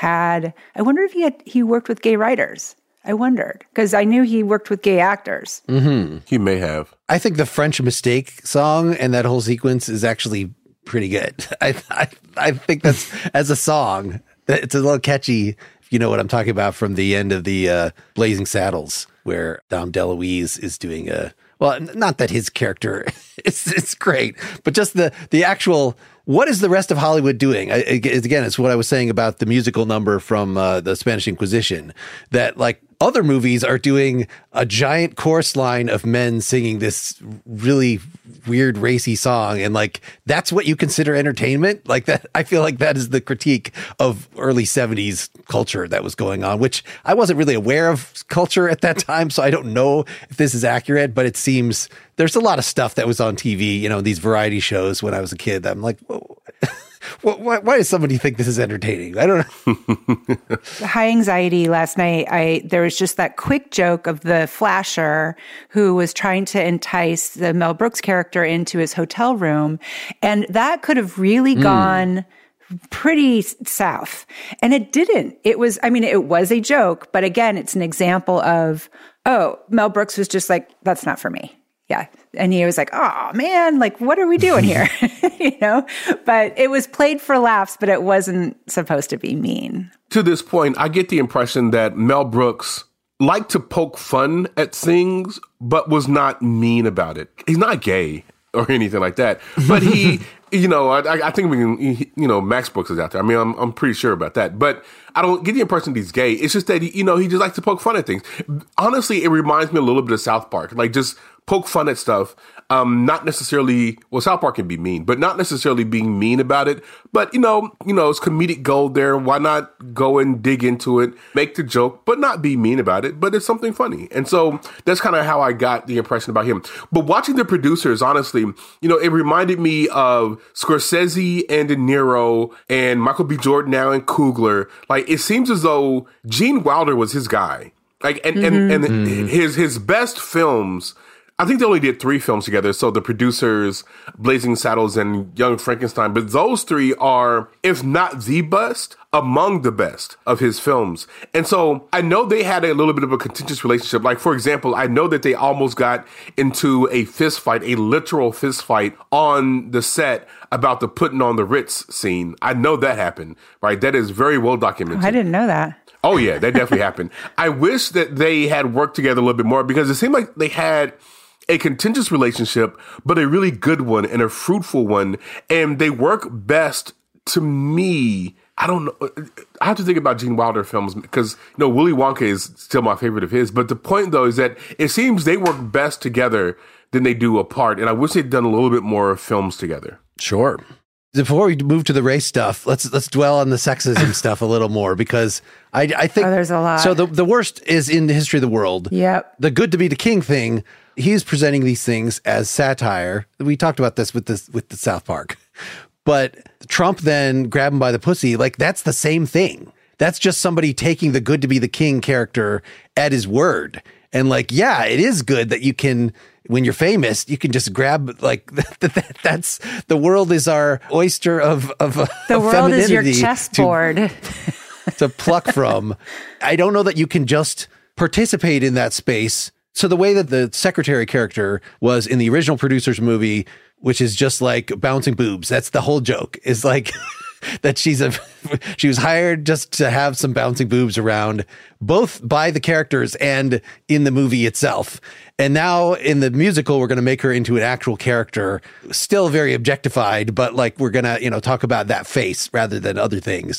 worked with gay writers. I wondered, because I knew he worked with gay actors. Mm-hmm. He may have. I think the French Mistake song and that whole sequence is actually pretty good. I think that's, as a song, it's a little catchy. You know what I'm talking about from the end of the Blazing Saddles, where Dom DeLuise is doing not that his character it's great, but just the actual, what is the rest of Hollywood doing? Again, it's what I was saying about the musical number from the Spanish Inquisition, that like other movies are doing a giant chorus line of men singing this really weird racy song, and like that's what you consider entertainment. Like that, I feel like that is the critique of early 70s culture that was going on, which I wasn't really aware of culture at that time, so I don't know if this is accurate, but it seems there's a lot of stuff that was on TV, you know, these variety shows when I was a kid that I'm like, whoa. Why does somebody think this is entertaining? I don't know. High anxiety last night. There was just that quick joke of the flasher who was trying to entice the Mel Brooks character into his hotel room. And that could have really gone pretty south. And it didn't. It was a joke, but again, it's an example of, oh, Mel Brooks was just like, that's not for me. Yeah. And he was like, oh man, like, what are we doing here? You know, but it was played for laughs, but it wasn't supposed to be mean. To this point, I get the impression that Mel Brooks liked to poke fun at things, but was not mean about it. He's not gay or anything like that, but he, you know, I think we can, you know, Max Brooks is out there. I mean, I'm pretty sure about that, but I don't get the impression that he's gay. It's just that, he just likes to poke fun at things. Honestly, it reminds me a little bit of South Park, like just poke fun at stuff. Not necessarily, well, South Park can be mean, but not necessarily being mean about it. But, you know, it's comedic gold there. Why not go and dig into it, make the joke, but not be mean about it, but it's something funny. And so that's kind of how I got the impression about him. But watching the producers, honestly, you know, it reminded me of Scorsese and De Niro and Michael B. Jordan now and Coogler. Like, it seems as though Gene Wilder was his guy. Like, and his best films, I think they only did 3 films together. So the producers, Blazing Saddles and Young Frankenstein. But those 3 are, if not the best, among the best of his films. And so I know they had a little bit of a contentious relationship. Like, for example, I know that they almost got into a fist fight, a literal fist fight on the set about the putting on the Ritz scene. I know that happened, right? That is very well documented. I didn't know that. Oh, yeah, that definitely happened. I wish that they had worked together a little bit more, because it seemed like they had a contentious relationship, but a really good one and a fruitful one. And they work best, to me. I don't know. I have to think about Gene Wilder films, because, Willy Wonka is still my favorite of his. But the point, though, is that it seems they work best together than they do apart. And I wish they'd done a little bit more films together. Sure. Before we move to the race stuff, let's dwell on the sexism stuff a little more, because I think there's a lot. So the worst is in the history of the world. Yep. The good to be the king thing, he's presenting these things as satire. We talked about this with the South Park. But Trump then grab him by the pussy, like that's the same thing. That's just somebody taking the good to be the king character at his word. And like, yeah, it is good that you can, when you're famous, you can just grab, like, that's, the world is our oyster of the world is your chessboard to pluck from. I don't know that you can just participate in that space. So the way that the secretary character was in the original producer's movie, which is just like bouncing boobs, that's the whole joke, is like that she was hired just to have some bouncing boobs around, both by the characters and in the movie itself. And now in the musical, we're going to make her into an actual character, still very objectified, but like we're going to, talk about that face rather than other things.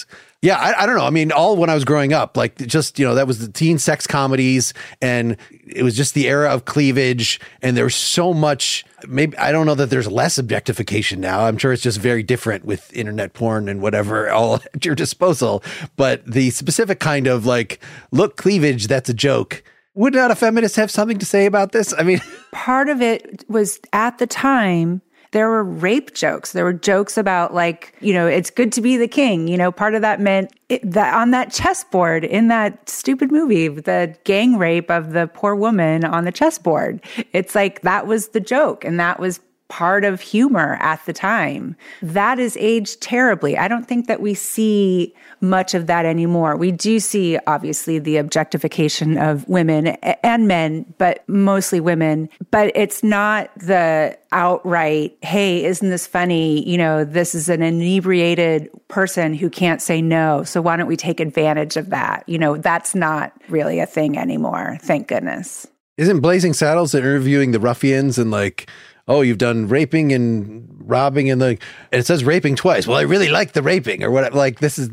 Yeah, I don't know. I mean, all when I was growing up, like just, that was the teen sex comedies, and it was just the era of cleavage, and there was so much. Maybe I don't know that there's less objectification now. I'm sure it's just very different with internet porn and whatever all at your disposal. But the specific kind of like, look, cleavage, that's a joke. Would not a feminist have something to say about this? I mean, part of it was at the time, there were rape jokes. There were jokes about like, it's good to be the king. Part of that meant that on that chessboard in that stupid movie, the gang rape of the poor woman on the chessboard. It's like that was the joke, and that was part of humor at the time. That is aged terribly. I don't think that we see much of that anymore. We do see, obviously, the objectification of women and men, but mostly women. But it's not the outright, hey, isn't this funny? This is an inebriated person who can't say no. So why don't we take advantage of that? That's not really a thing anymore. Thank goodness. Isn't Blazing Saddles interviewing the ruffians and like, oh, you've done raping and robbing and it says raping twice. Well, I really like the raping or whatever. Like this is,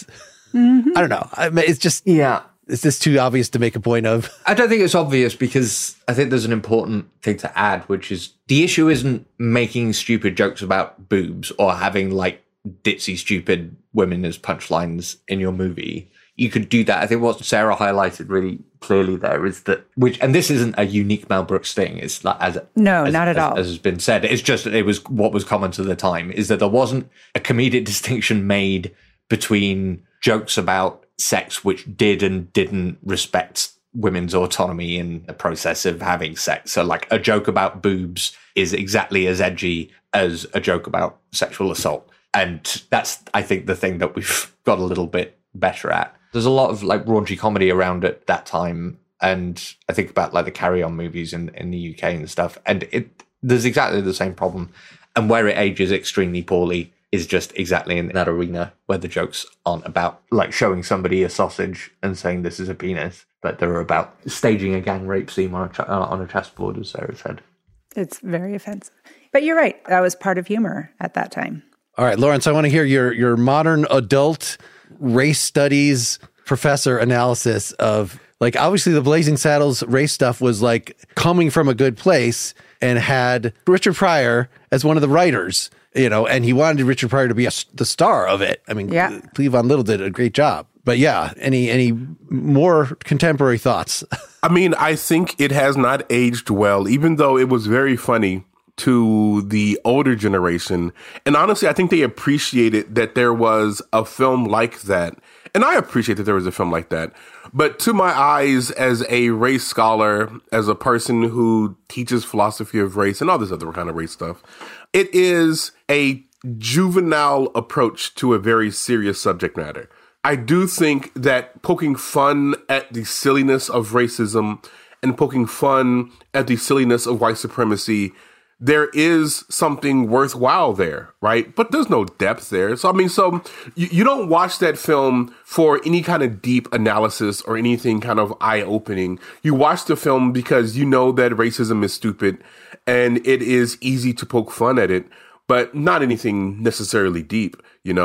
I don't know. I mean, it's just, is this too obvious to make a point of? I don't think it's obvious because I think there's an important thing to add, which is the issue isn't making stupid jokes about boobs or having like ditzy, stupid women as punchlines in your movie. You could do that. I think what Sarah highlighted really clearly there is that, and this isn't a unique Mel Brooks thing. It's like not at all. As has been said, it's just that it was what was common to the time. Is that there wasn't a comedic distinction made between jokes about sex which did and didn't respect women's autonomy in the process of having sex. So, like a joke about boobs is exactly as edgy as a joke about sexual assault, and that's I think the thing that we've got a little bit better at. There's a lot of like raunchy comedy around at that time. And I think about like the Carry On movies in the UK and stuff. And there's exactly the same problem. And where it ages extremely poorly is just exactly in that arena where the jokes aren't about like showing somebody a sausage and saying this is a penis, but they're about staging a gang rape scene on a chessboard, as Sarah said. It's very offensive. But you're right. That was part of humor at that time. All right, Lawrence, I want to hear your modern adult race studies professor analysis of, like, obviously the Blazing Saddles race stuff was like coming from a good place and had Richard Pryor as one of the writers, and he wanted Richard Pryor to be the star of it. I mean, Cleve Von Little did a great job. But yeah, any more contemporary thoughts? I mean, I think it has not aged well, even though it was very funny to the older generation. And honestly, I think they appreciated that there was a film like that. And I appreciate that there was a film like that. But to my eyes, as a race scholar, as a person who teaches philosophy of race and all this other kind of race stuff, it is a juvenile approach to a very serious subject matter. I do think that poking fun at the silliness of racism and poking fun at the silliness of white supremacy, there is something worthwhile there, right? But there's no depth there. So, I mean, you don't watch that film for any kind of deep analysis or anything kind of eye-opening. You watch the film because you know that racism is stupid and it is easy to poke fun at it, but not anything necessarily deep,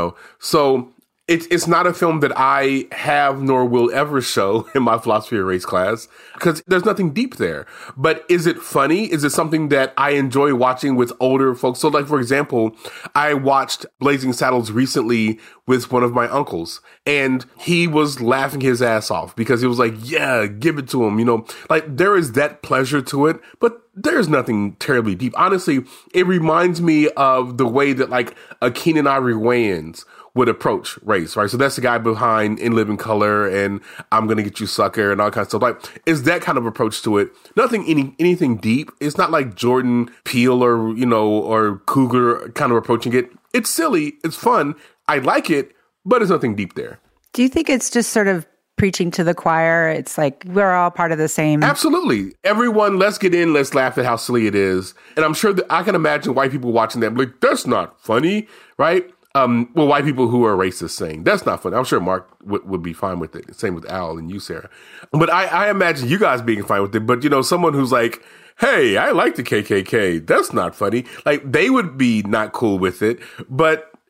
So it's not a film that I have nor will ever show in my philosophy of race class because there's nothing deep there. But is it funny? Is it something that I enjoy watching with older folks? So, like, for example, I watched Blazing Saddles recently with one of my uncles, and he was laughing his ass off because he was like, yeah, give it to him. Like, there is that pleasure to it, but there's nothing terribly deep. Honestly, it reminds me of the way that, like, a Keenen Ivory Wayans would approach race, right? So that's the guy behind In Living Color and I'm Gonna Get You Sucker and all kinds of stuff. Like, is that kind of approach to it. Nothing, anything deep. It's not like Jordan Peele or, or Coogler kind of approaching it. It's silly. It's fun. I like it, but there's nothing deep there. Do you think it's just sort of preaching to the choir? It's like, we're all part of the same. Absolutely. Everyone, let's get in. Let's laugh at how silly it is. And I'm sure that I can imagine white people watching that like, that's not funny, right? Well, white people who are racist saying, that's not funny. I'm sure Mark would be fine with it. Same with Al and you, Sarah. But I imagine you guys being fine with it. But, someone who's like, hey, I like the KKK. That's not funny. Like, they would be not cool with it. But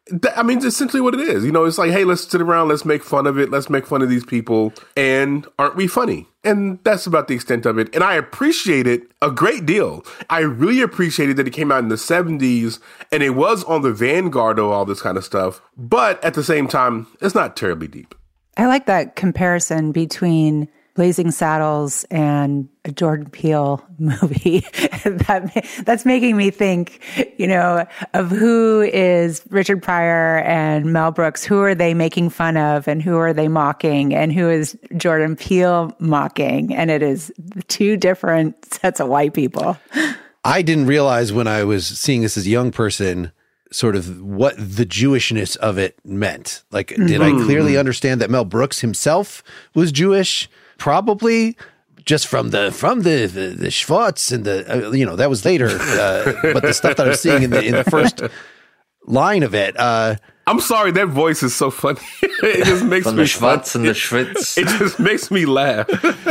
I mean, it's essentially what it is. You know, it's like, hey, let's sit around, let's make fun of it, let's make fun of these people, and aren't we funny? And that's about the extent of it. And I appreciate it a great deal. I really appreciated that it came out in the 70s, and it was on the vanguard of all this kind of stuff. But at the same time, it's not terribly deep. I like that comparison between Blazing Saddles and a Jordan Peele movie. That's making me think, you know, of who is Richard Pryor and Mel Brooks. Who are they making fun of and who are they mocking and who is Jordan Peele mocking? And it is two different sets of white people. I didn't realize when I was seeing this as a young person sort of what the Jewishness of it meant. Like, did I clearly understand that Mel Brooks himself was Jewish? Probably, just from the Schwartz and the you know, that was later. But the stuff that I was seeing in the first line of it. I'm sorry, that voice is so funny. It just makes from me the Schwartz and the Schwitz. It just makes me laugh.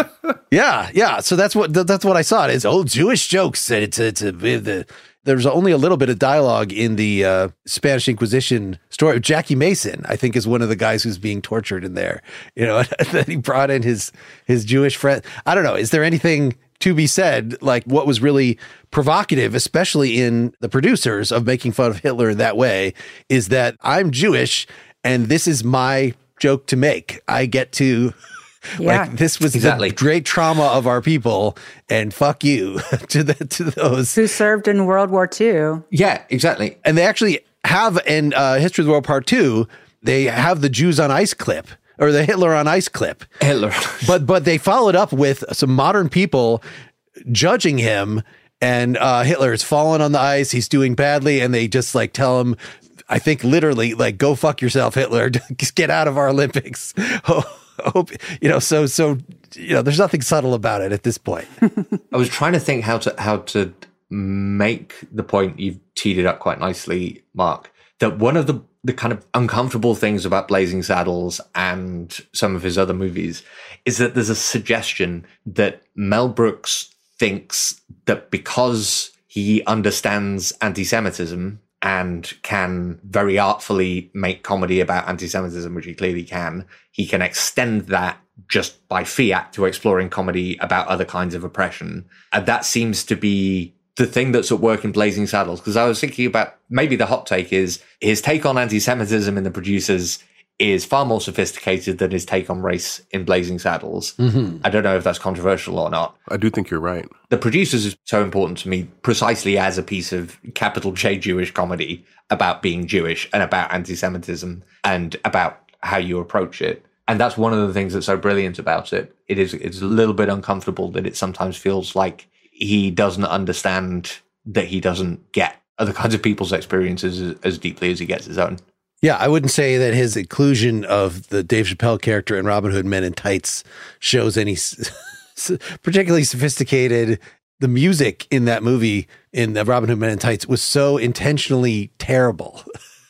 Yeah. So that's what I saw. It's old Jewish jokes, and there's only a little bit of dialogue in the Spanish Inquisition story. Jackie Mason, I think, is one of the guys who's being tortured in there. You know, that he brought in his Jewish friend. I don't know. Is there anything to be said, like what was really provocative, especially in the producers of making fun of Hitler in that way, is that I'm Jewish and this is my joke to make. I get to... Yeah. Like, this was the great trauma of our people, and fuck you to those who served in World War II. Yeah, exactly. And they actually have in History of the World Part 2, they have the Jews on ice clip, or the Hitler on ice clip. But they followed up with some modern people judging him, and Hitler is falling on the ice, he's doing badly, and they just like tell him, I think literally, like, go fuck yourself, Hitler, just get out of our Olympics. You know, so you know, there's nothing subtle about it at this point. I was trying to think how to make the point. You've teed it up quite nicely, Mark, that one of the kind of uncomfortable things about Blazing Saddles and some of his other movies is that there's a suggestion that Mel Brooks thinks that because he understands anti-Semitism and can very artfully make comedy about anti-Semitism, which he clearly can, he can extend that just by fiat to exploring comedy about other kinds of oppression. And that seems to be the thing that's at work in Blazing Saddles. Because I was thinking about, maybe the hot take is his take on anti-Semitism in The Producers is far more sophisticated than his take on race in Blazing Saddles. Mm-hmm. I don't know if that's controversial or not. I do think you're right. The Producers is so important to me precisely as a piece of capital J Jewish comedy about being Jewish and about anti-Semitism and about how you approach it. And that's one of the things that's so brilliant about it. It's a little bit uncomfortable that it sometimes feels like he doesn't understand, that he doesn't get other kinds of people's experiences as deeply as he gets his own. Yeah, I wouldn't say that his inclusion of the Dave Chappelle character in Robin Hood Men in Tights shows any particularly sophisticated. The music in that movie, in the Robin Hood Men in Tights, was so intentionally terrible.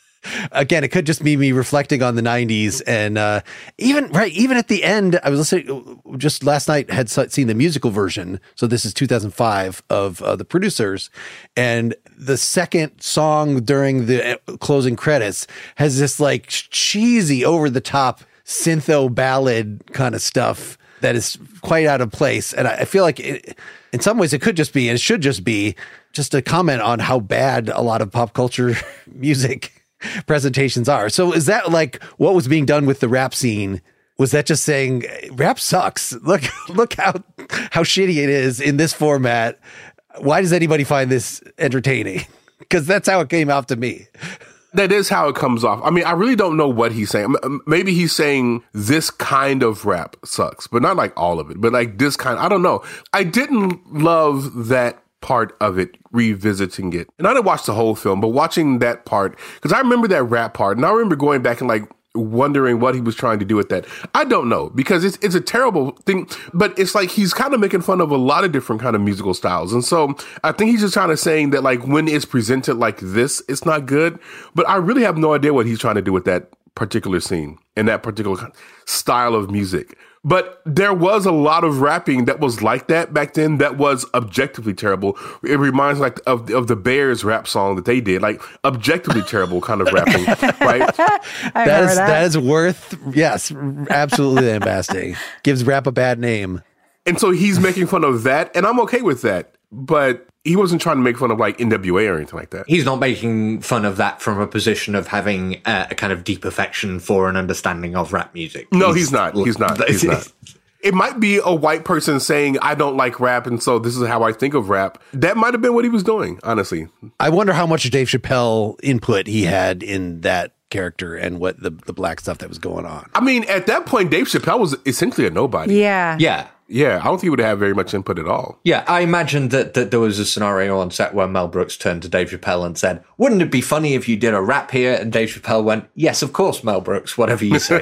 Again, it could just be me reflecting on the 90s. And even at the end, I was listening just last night, had seen the musical version. So this is 2005 of The Producers. And the second song during the closing credits has this like cheesy, over the top syntho ballad kind of stuff that is quite out of place. And I feel like in some ways it could just be, and it should just be, just a comment on how bad a lot of pop culture music presentations are. So is that like what was being done with the rap scene? Was that just saying rap sucks? Look how shitty it is in this format. Why does anybody find this entertaining? Because that's how it came out to me. That is how it comes off. I mean, I really don't know what he's saying. Maybe he's saying this kind of rap sucks, but not like all of it, but like this kind. I don't know. I didn't love that part of it, revisiting it. And I didn't watch the whole film, but watching that part, because I remember that rap part, and I remember going back and like wondering what he was trying to do with that. I don't know, because it's a terrible thing, but it's like he's kind of making fun of a lot of different kind of musical styles. And so I think he's just kind of saying that like when it's presented like this, it's not good. But I really have no idea what he's trying to do with that particular scene and that particular style of music. But there was a lot of rapping that was like that back then that was objectively terrible. It reminds me of the Bears rap song that they did, like objectively terrible kind of rapping, right? That is worth, yes, absolutely lambasting. Gives rap a bad name. And so he's making fun of that, and I'm okay with that. But he wasn't trying to make fun of like NWA or anything like that. He's not making fun of that from a position of having a kind of deep affection for an understanding of rap music. No, he's not. He's not. It might be a white person saying, I don't like rap, and so this is how I think of rap. That might have been what he was doing, honestly. I wonder how much Dave Chappelle input he had in that character and what the black stuff that was going on. I mean, at that point, Dave Chappelle was essentially a nobody. Yeah. Yeah, I don't think he would have very much input at all. Yeah, I imagine that there was a scenario on set where Mel Brooks turned to Dave Chappelle and said, wouldn't it be funny if you did a rap here? And Dave Chappelle went, yes, of course, Mel Brooks, whatever you say.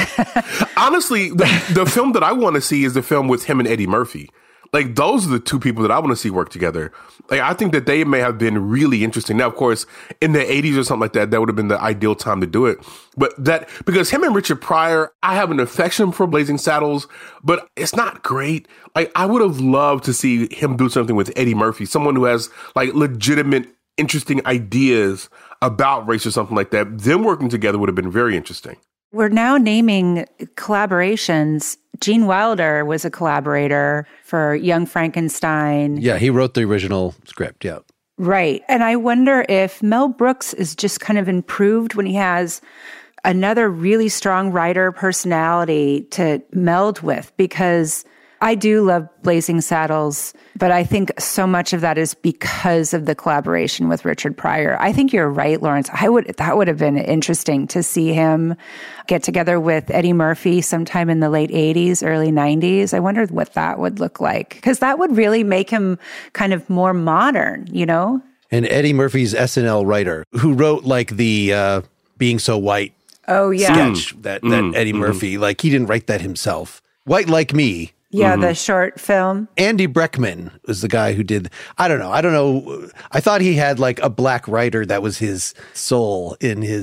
Honestly, the film that I want to see is the film with him and Eddie Murphy. Like, those are the two people that I want to see work together. Like, I think that they may have been really interesting. Now, of course, in the 80s or something like that, that would have been the ideal time to do it. But because him and Richard Pryor, I have an affection for Blazing Saddles, but it's not great. Like, I would have loved to see him do something with Eddie Murphy, someone who has, like, legitimate, interesting ideas about race or something like that. Them working together would have been very interesting. We're now naming collaborations. Gene Wilder was a collaborator for Young Frankenstein. Yeah, he wrote the original script, yeah. Right. And I wonder if Mel Brooks is just kind of improved when he has another really strong writer personality to meld with, because I do love Blazing Saddles, but I think so much of that is because of the collaboration with Richard Pryor. I think you're right, Lawrence. That would have been interesting to see him get together with Eddie Murphy sometime in the late 80s, early 90s. I wondered what that would look like, because that would really make him kind of more modern, you know? And Eddie Murphy's SNL writer who wrote like the Being So White sketch that Eddie Murphy, like he didn't write that himself. White Like Me. Yeah, the short film. Andy Breckman was the guy who did, I don't know. I thought he had like a black writer that was his soul in the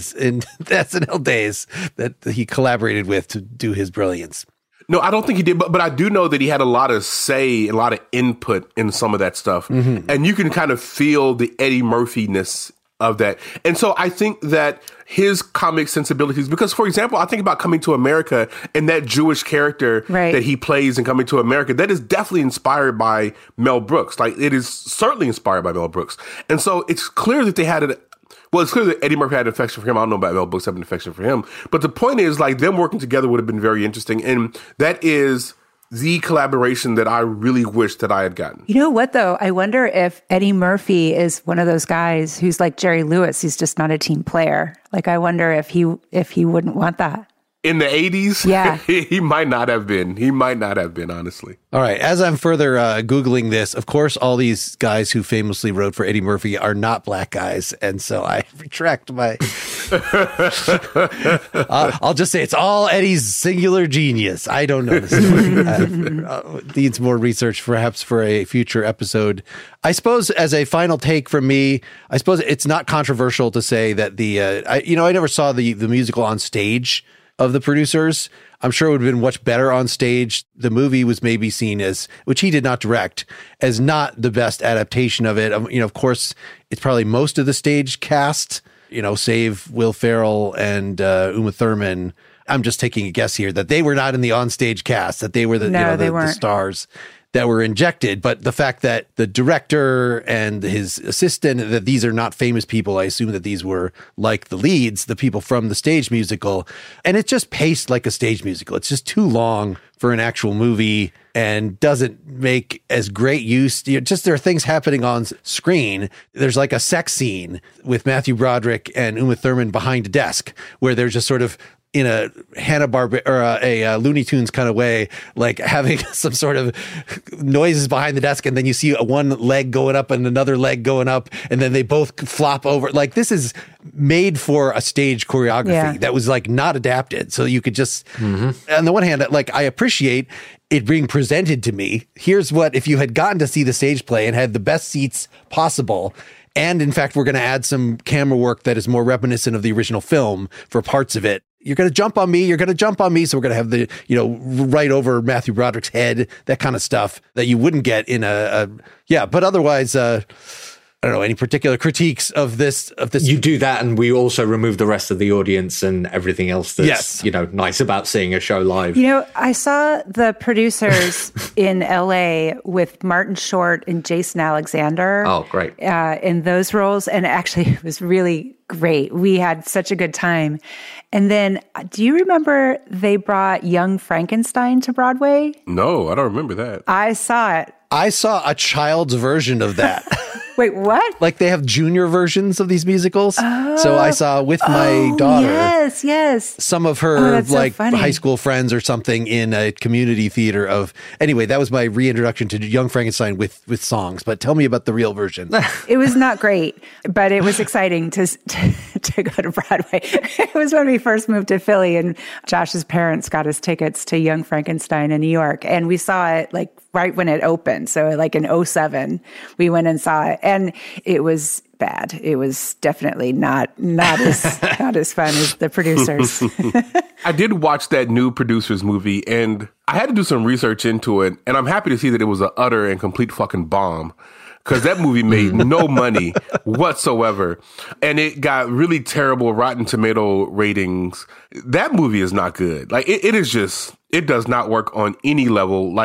SNL days that he collaborated with to do his brilliance. No, I don't think he did, but I do know that he had a lot of say, a lot of input in some of that stuff. Mm-hmm. And you can kind of feel the Eddie Murphy-ness of that. And so I think that his comic sensibilities, because, for example, I think about Coming to America and that Jewish character that he plays in Coming to America, that is definitely inspired by Mel Brooks. Like, it is certainly inspired by Mel Brooks. And so it's clear that they had it's clear that Eddie Murphy had an affection for him. I don't know about Mel Brooks having an affection for him. But the point is, like, them working together would have been very interesting. And that is the collaboration that I really wish that I had gotten. You know what, though? I wonder if Eddie Murphy is one of those guys who's like Jerry Lewis. He's just not a team player. Like, I wonder if he wouldn't want that. In the 80s? Yeah. He might not have been. He might not have been, honestly. All right. As I'm further Googling this, of course, all these guys who famously wrote for Eddie Murphy are not black guys. And so I retract my... I'll just say it's all Eddie's singular genius. I don't know this. Needs more research, perhaps, for a future episode. I suppose as a final take from me, I suppose it's not controversial to say that I never saw the musical on stage of the producers. I'm sure it would have been much better on stage. The movie was maybe seen as, which he did not direct, as not the best adaptation of it. Of course, it's probably most of the stage cast, save Will Ferrell and Uma Thurman. I'm just taking a guess here that they were not in the on-stage cast, that they were the stars that were injected. But the fact that the director and his assistant, that these are not famous people, I assume that these were like the leads, the people from the stage musical. And it's just paced like a stage musical. It's just too long for an actual movie and doesn't make as great use. There are things happening on screen. There's like a sex scene with Matthew Broderick and Uma Thurman behind a desk where they're just sort of in a Hanna-Barbera or a Looney Tunes kind of way, like having some sort of noises behind the desk, and then you see one leg going up and another leg going up, and then they both flop over. Like, this is made for a stage choreography that was like not adapted. So you could just, on the one hand, like, I appreciate it being presented to me. Here's what, if you had gotten to see the stage play and had the best seats possible, and in fact, we're going to add some camera work that is more reminiscent of the original film for parts of it. you're going to jump on me. You're going to jump on me. So we're going to have the, right over Matthew Broderick's head, that kind of stuff that you wouldn't get in but otherwise, I don't know, any particular critiques of this. You do that, and we also remove the rest of the audience and everything else that's, nice about seeing a show live. I saw the producers in LA with Martin Short and Jason Alexander. Oh, great. In those roles. And actually, it was really great. We had such a good time. And then, do you remember they brought Young Frankenstein to Broadway? No, I don't remember that. I saw it. I saw a child's version of that. Wait, what? Like they have junior versions of these musicals. So I saw with my daughter. Yes. Some of her so high school friends or something in a community theater anyway, that was my reintroduction to Young Frankenstein with songs. But tell me about the real version. It was not great, but it was exciting to go to Broadway. It was when we first moved to Philly and Josh's parents got us tickets to Young Frankenstein in New York. And we saw it right when it opened. So in 2007, we went and saw it. And it was bad. It was definitely not as not as fun as the producers. I did watch that new producers movie, and I had to do some research into it, and I'm happy to see that it was an utter and complete fucking bomb. Because that movie made no money whatsoever. And it got really terrible Rotten Tomato ratings. That movie is not good. It does not work on any level.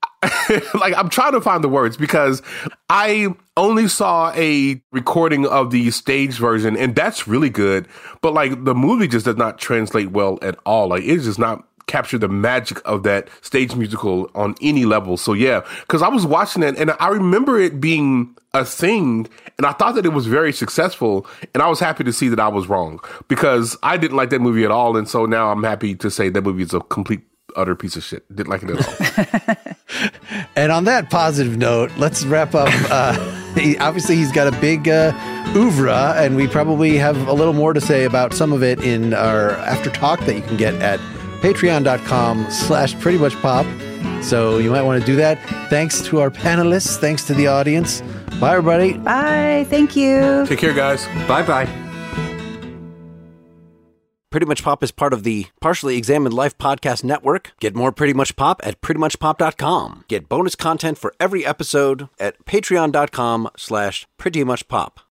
I'm trying to find the words because I only saw a recording of the stage version, and that's really good. But the movie just does not translate well at all. It does not capture the magic of that stage musical on any level. So yeah, because I was watching it and I remember it being a thing, and I thought that it was very successful, and I was happy to see that I was wrong because I didn't like that movie at all. And so now I'm happy to say that movie is a complete utter piece of shit. Didn't like it at all. And on that positive note, let's wrap up. Obviously, he's got a big oeuvre, and we probably have a little more to say about some of it in our after talk that you can get at patreon.com/prettymuchpop. So you might want to do that. Thanks to our panelists. Thanks to the audience. Bye, everybody. Bye. Thank you. Take care, guys. Bye-bye. Pretty Much Pop is part of the Partially Examined Life podcast network. Get more Pretty Much Pop at prettymuchpop.com. Get bonus content for every episode at patreon.com/prettymuchpop.